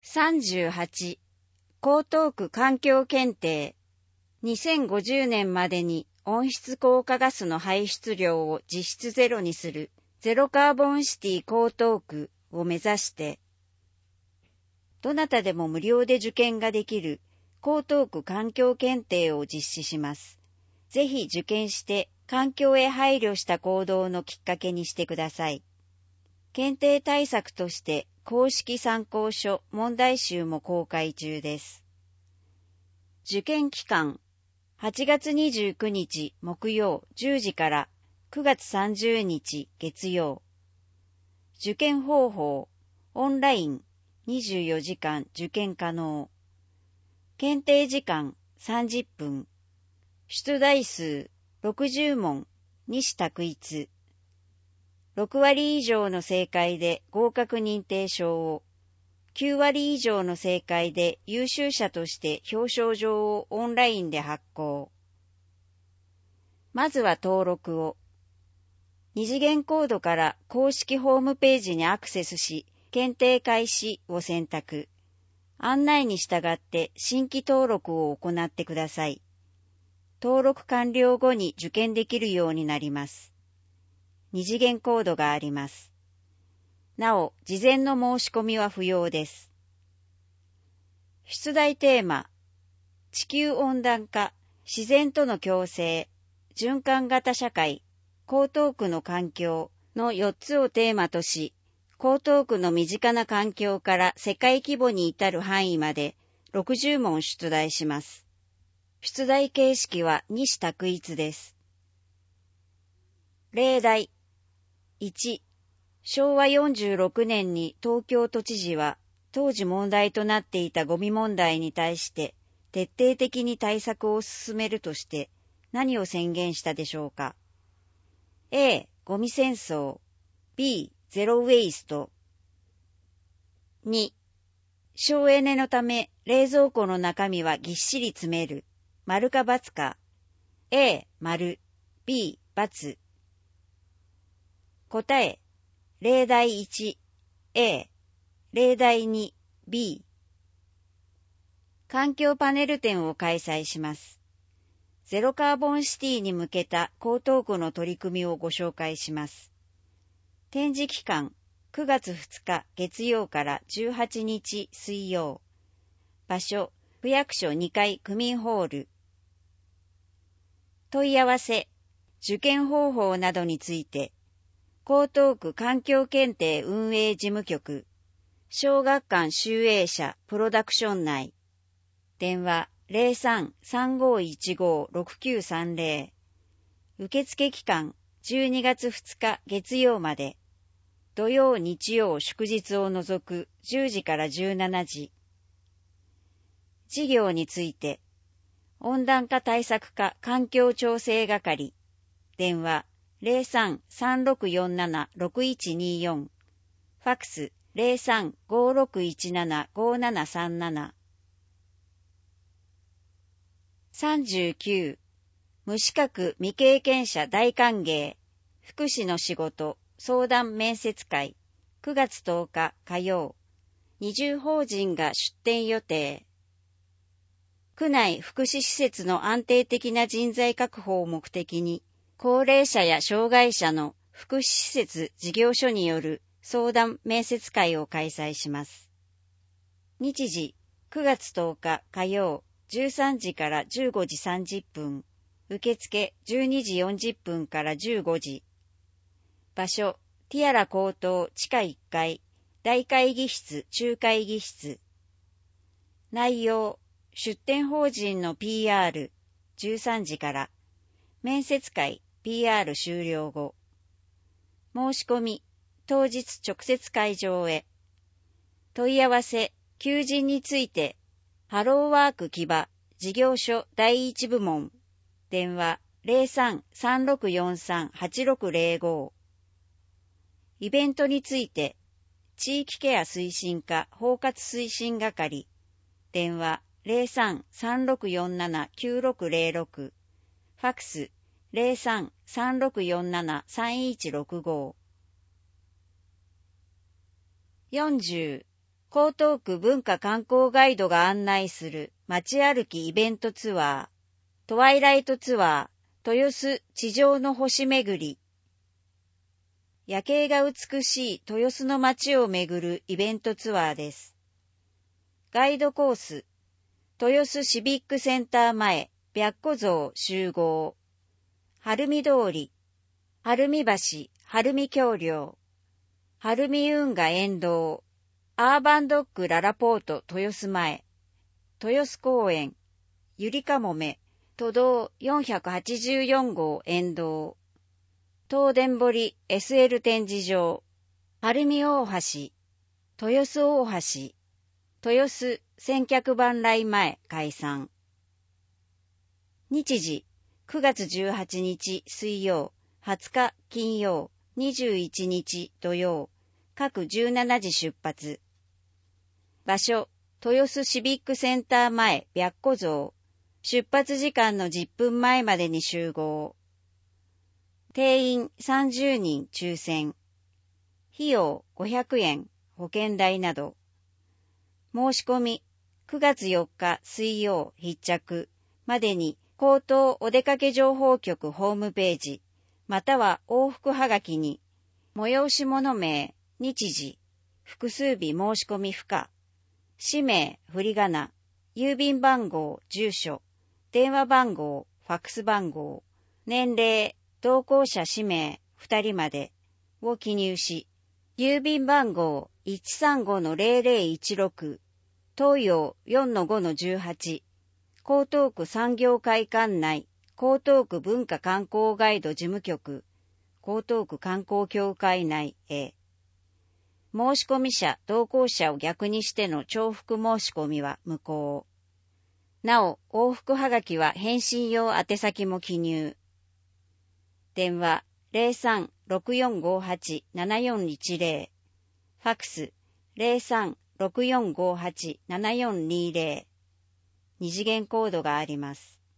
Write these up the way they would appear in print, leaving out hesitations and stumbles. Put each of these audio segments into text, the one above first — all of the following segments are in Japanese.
38、江東区環境検定。2050年までに温室効果ガスの排出量を実質ゼロにするゼロカーボンシティ江東区を目指して、どなたでも無料で受験ができる江東区環境検定を実施します。ぜひ受験して環境へ配慮した行動のきっかけにしてください。検定対策として公式参考書問題集も公開中です。受験期間8月29日木曜10時から9月30日月曜。受験方法オンライン24時間受験可能。検定時間30分。出題数60問2種択一。6割以上の正解で合格認定証を、9割以上の正解で優秀者として表彰状をオンラインで発行。まずは登録を。二次元コードから公式ホームページにアクセスし、検定開始を選択。案内に従って新規登録を行ってください。登録完了後に受験できるようになります。二次元コードがあります。なお、事前の申し込みは不要です。出題テーマ、地球温暖化、自然との共生、循環型社会、江東区の環境の4つをテーマとし、江東区の身近な環境から世界規模に至る範囲まで60問出題します。出題形式は2種択一です。例題1、昭和46年に東京都知事は当時問題となっていたゴミ問題に対して徹底的に対策を進めるとして何を宣言したでしょうか。A、ゴミ戦争。B、ゼロウェイスト。2、省エネのため冷蔵庫の中身はぎっしり詰める。丸か×か。A、丸。B、×。答え。例題1、A。例題2、B。環境パネル展を開催します。ゼロカーボンシティに向けた江東区の取り組みをご紹介します。展示期間9月2日月曜から18日水曜。場所区役所2階区民ホール。問い合わせ、受験方法などについて、江東区環境検定運営事務局、小学館集英社プロダクション内。電話03-3515-6930。受付期間12月2日月曜まで。土曜日曜祝日を除く10時から17時。事業について、温暖化対策課環境調整係。電話03-3647-6124。ファクス03-5617-5737。39、無資格未経験者大歓迎、福祉の仕事相談面接会、9月10日火曜、20法人が出展予定。区内福祉施設の安定的な人材確保を目的に、高齢者や障害者の福祉施設事業所による相談面接会を開催します。日時、9月10日火曜、13時から15時30分、受付12時40分から15時。場所、ティアラ高等地下1階、大会議室中会議室。内容、出展法人の PR、13時から、面接会 PR 終了後。申し込み、当日直接会場へ。問い合わせ、求人について、ハローワーク木場事業所第一部門。電話03-3643-8605。イベントについて、地域ケア推進課包括推進係。電話03-3647-9606。ファクス03-3647-3165。40、 江東区文化観光ガイドが案内する街歩きイベントツアー、トワイライトツアー、豊洲地上の星巡り。夜景が美しい豊洲の街を巡るイベントツアーです。ガイドコース、豊洲シビックセンター前、白虎像集合。晴海通り、晴海橋、晴海橋梁、晴海運河沿道、アーバンドッグララポート豊洲前、豊洲公園、ゆりかもめ、都道484号沿道、東電堀 SL 展示場、晴海大橋、豊洲大橋、豊洲千客万来前解散。日時、9月18日水曜、20日金曜、21日土曜、各17時出発。場所、豊洲シビックセンター前白虎像。出発時間の10分前までに集合。定員30人抽選。費用500円、保険代など。申し込み、9月4日水曜必着までに江東お出かけ情報局ホームページ、または往復はがきに、催し物名、日時、複数日申し込み不可、氏名、振り仮名、郵便番号、住所、電話番号、ファックス番号、年齢、同行者氏名、2人までを記入し、郵便番号 135-0016、東洋 4-5-18、江東区産業会館内、江東区文化観光ガイド事務局、江東区観光協会内へ。申し込み者、同行者を逆にしての重複申し込みは無効。なお、往復はがきは返信用宛先も記入。電話03-6458-7410、ファックス03-6458-7420、二次元コードがあります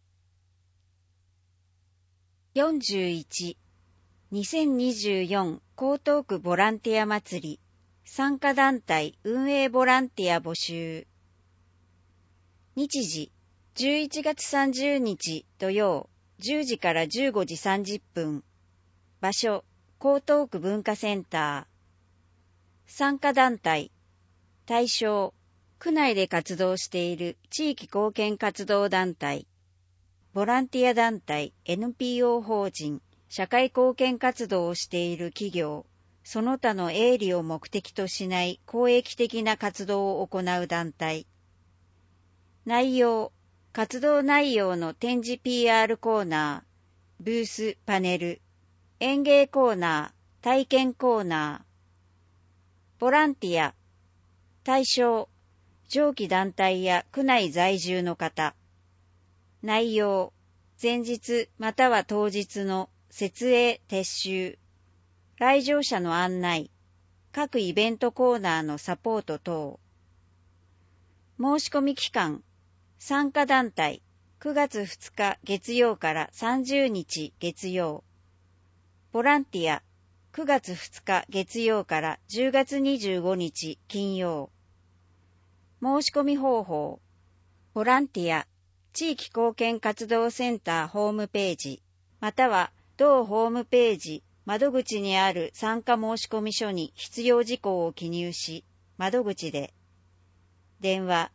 。41、2024江東区ボランティア祭り、参加団体運営ボランティア募集。日時、11月30日土曜、10時から15時30分。場所、江東区文化センター。参加団体。対象、区内で活動している地域貢献活動団体。ボランティア団体、NPO 法人、社会貢献活動をしている企業、その他の営利を目的としない公益的な活動を行う団体。内容、活動内容の展示 PR コーナー、ブース、パネル、演芸コーナー、体験コーナー。ボランティア、対象、上記団体や区内在住の方。内容、前日または当日の設営撤収、来場者の案内、各イベントコーナーのサポート等。申し込み期間、参加団体、9月2日月曜から30日月曜。ボランティア、9月2日月曜から10月25日金曜。申し込み方法、ボランティア、地域貢献活動センターホームページ、または同ホームページ、窓口にある参加申込書に必要事項を記入し、窓口で。電話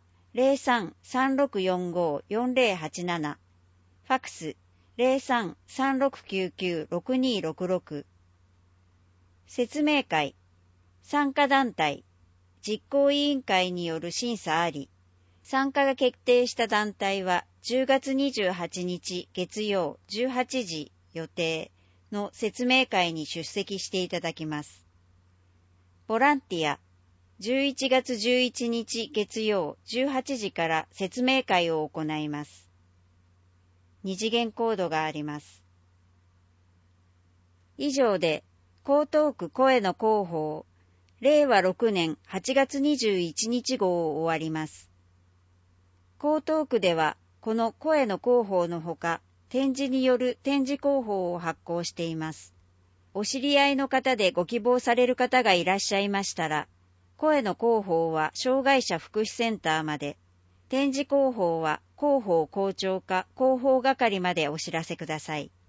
03-3645-4087、ファックス03-3699-6266。説明会、参加団体、実行委員会による審査あり、参加が決定した団体は10月28日月曜18時予定の説明会に出席していただきます。ボランティア、11月11日月曜18時から説明会を行います。二次元コードがあります。以上で、江東区声の広報、令和6年8月21日号を終わります。江東区では、この声の広報のほか、展示による展示広報を発行しています。お知り合いの方でご希望される方がいらっしゃいましたら、 声の広報は障害者福祉センターまで、展示広報は広報校長課広報係までお知らせください。